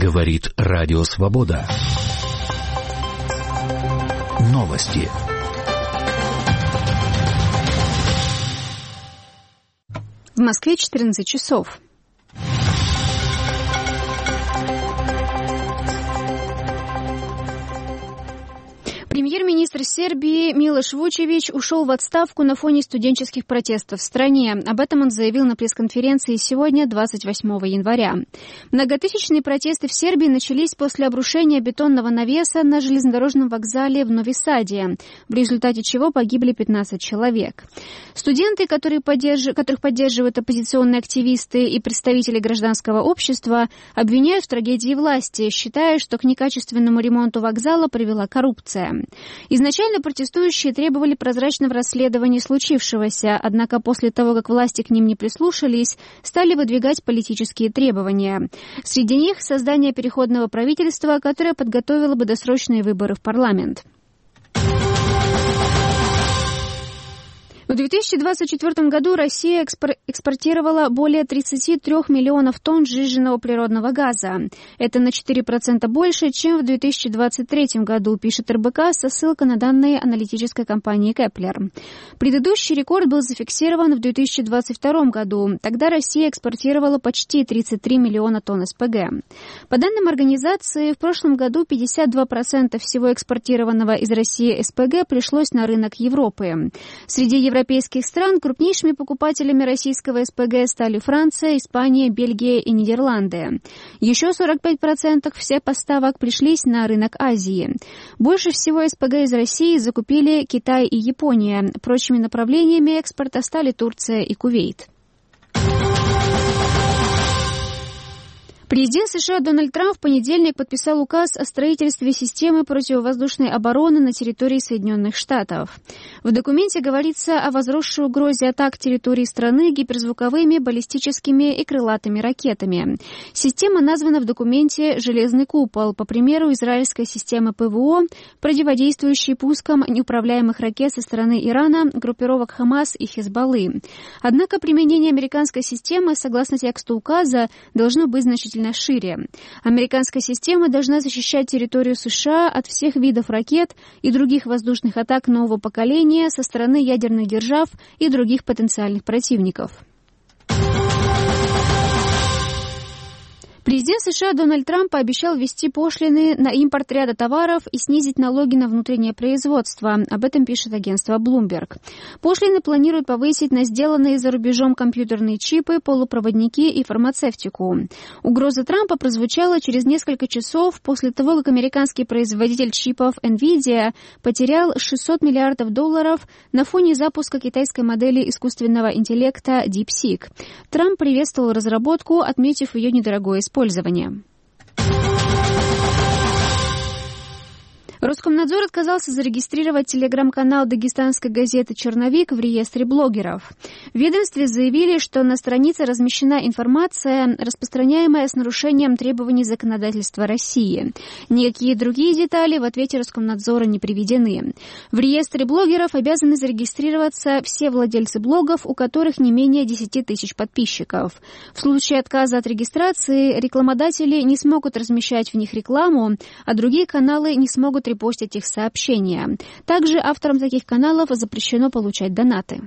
Говорит Радио Свобода. Новости. В Москве 14 часов. Премьер-министр Сербии Милош Вучевич ушел в отставку на фоне студенческих протестов в стране. Об этом он заявил на пресс-конференции сегодня, 28 января. Многотысячные протесты в Сербии начались после обрушения бетонного навеса на железнодорожном вокзале в Нови-Саде, в результате чего погибли 15 человек. Студенты, которых поддерживают оппозиционные активисты и представители гражданского общества, обвиняют в трагедии власти, считая, что к некачественному ремонту вокзала привела коррупция. Изначально протестующие требовали прозрачного расследования случившегося, однако после того, как власти к ним не прислушались, стали выдвигать политические требования. Среди них создание переходного правительства, которое подготовило бы досрочные выборы в парламент. В 2024 году Россия экспортировала более 33 миллионов тонн сжиженного природного газа. Это на 4% больше, чем в 2023 году, пишет РБК со ссылкой на данные аналитической компании Кеплер. Предыдущий рекорд был зафиксирован в 2022 году. Тогда Россия экспортировала почти 33 миллиона тонн СПГ. По данным организации, в прошлом году 52% всего экспортированного из России СПГ пришлось на рынок Европы. Среди европейских стран крупнейшими покупателями российского СПГ стали Франция, Испания, Бельгия и Нидерланды. Еще 45% всех поставок пришлись на рынок Азии. Больше всего СПГ из России закупили Китай и Япония. Прочими направлениями экспорта стали Турция и Кувейт. Президент США Дональд Трамп в понедельник подписал указ о строительстве системы противовоздушной обороны на территории Соединенных Штатов. В документе говорится о возросшей угрозе атак территории страны гиперзвуковыми, баллистическими и крылатыми ракетами. Система названа в документе «Железный купол», по примеру израильской системы ПВО, противодействующей пускам неуправляемых ракет со стороны Ирана, группировок Хамас и Хезболлы. Однако применение американской системы, согласно тексту указа, должно быть значительно шире. Американская система должна защищать территорию США от всех видов ракет и других воздушных атак нового поколения со стороны ядерных держав и других потенциальных противников. Президент США Дональд Трамп пообещал ввести пошлины на импорт ряда товаров и снизить налоги на внутреннее производство. Об этом пишет агентство Bloomberg. Пошлины планируют повысить на сделанные за рубежом компьютерные чипы, полупроводники и фармацевтику. Угроза Трампа прозвучала через несколько часов после того, как американский производитель чипов NVIDIA потерял $600 миллиардов на фоне запуска китайской модели искусственного интеллекта DeepSeek. Трамп приветствовал разработку, отметив ее недорогое использование. Роскомнадзор отказался зарегистрировать телеграм-канал дагестанской газеты «Черновик» в реестре блогеров. В ведомстве заявили, что на странице размещена информация, распространяемая с нарушением требований законодательства России. Никакие другие детали в ответе Роскомнадзора не приведены. В реестре блогеров обязаны зарегистрироваться все владельцы блогов, у которых не менее 10 тысяч подписчиков. В случае отказа от регистрации рекламодатели не смогут размещать в них рекламу, а другие каналы не смогут репостить их сообщения. Также авторам таких каналов запрещено получать донаты.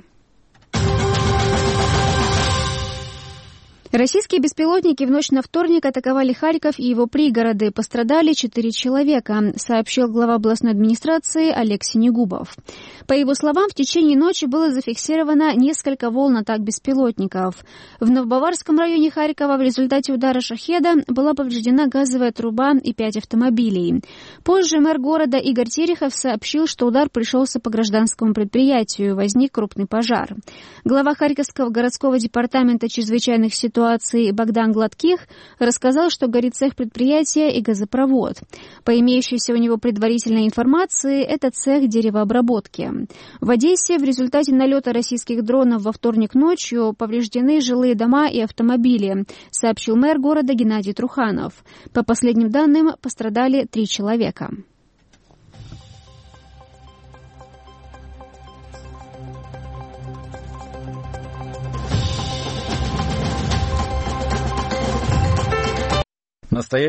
Российские беспилотники в ночь на вторник атаковали Харьков и его пригороды. Пострадали 4 человека, сообщил глава областной администрации Олег Синегубов. По его словам, в течение ночи было зафиксировано несколько волн атак беспилотников. В Новобаварском районе Харькова в результате удара «Шахеда» была повреждена газовая труба и 5 автомобилей. Позже мэр города Игорь Терехов сообщил, что удар пришелся по гражданскому предприятию, возник крупный пожар. Глава Харьковского городского департамента чрезвычайных ситуаций Богдан Гладких рассказал, что горит цех предприятия и газопровод. По имеющейся у него предварительной информации, это цех деревообработки. В Одессе в результате налета российских дронов во вторник ночью повреждены жилые дома и автомобили, сообщил мэр города Геннадий Труханов. По последним данным, пострадали 3 человека.